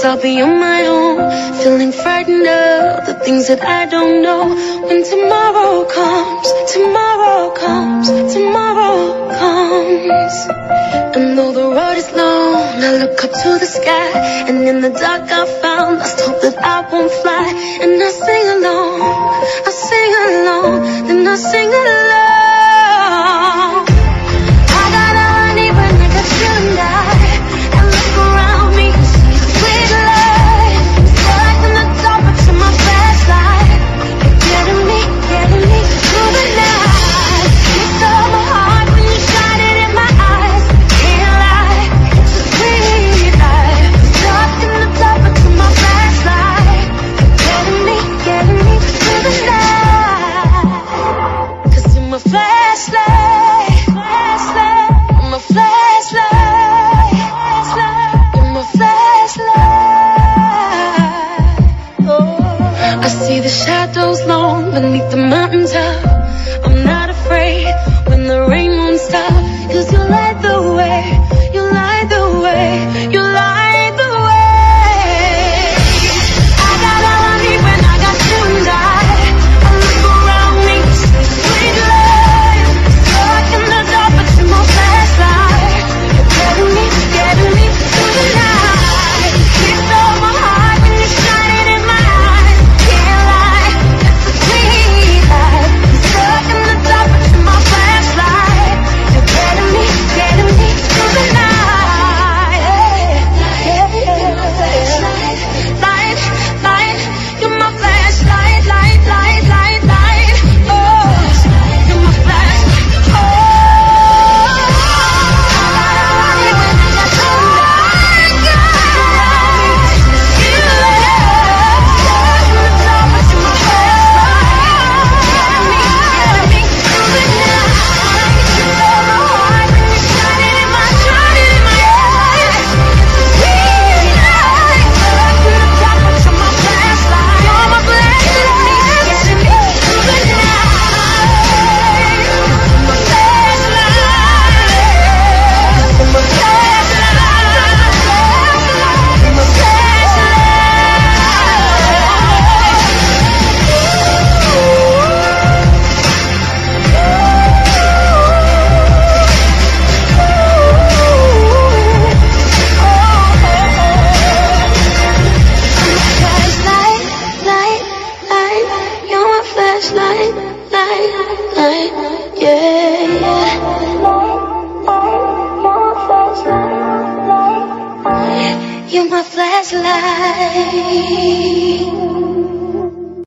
guess I'll be on my own, feeling frightened of the things that I don't know. When tomorrow comes, tomorrow comes, tomorrow comes. And though the road is long, I look up to the sky, and in the dark I found lost hope that I won't fly. And I sing along, I sing along, then I sing along. I got all I need when I got you and I look around me and see a sweet light. Stuck in the dark, but you're my flashlight. You're getting me through the night. You stole my heart when you shine it in my eyes. Can't lie, it's a sweet life. Stuck in the dark, but you're my flashlight. You're getting me through the night. 'Cause you're my flashlight, flashlight. You're my flashlight, you're my flashlight. Oh, I see the shadows long beneath the mountain top. I'm not afraid when the rain won't stop. 'Cause you light the way, you light the way, you light the way. I got all I need when I got you and I look around me, see sweet light. Stuck in the dark, but you're my flashlight. You're getting me through the night. You stole my heart when you shine it in my eyes. Can't lie, it's a sweet life. Stuck in the dark, but you're my flashlight. You're getting me through the night. You're my flashlight, light, light. You're my flashlight, light, light, light, light. Oh, you're my flashlight. Oh, when I got you, flashlight, light, light, yeah, yeah. You're my flashlight.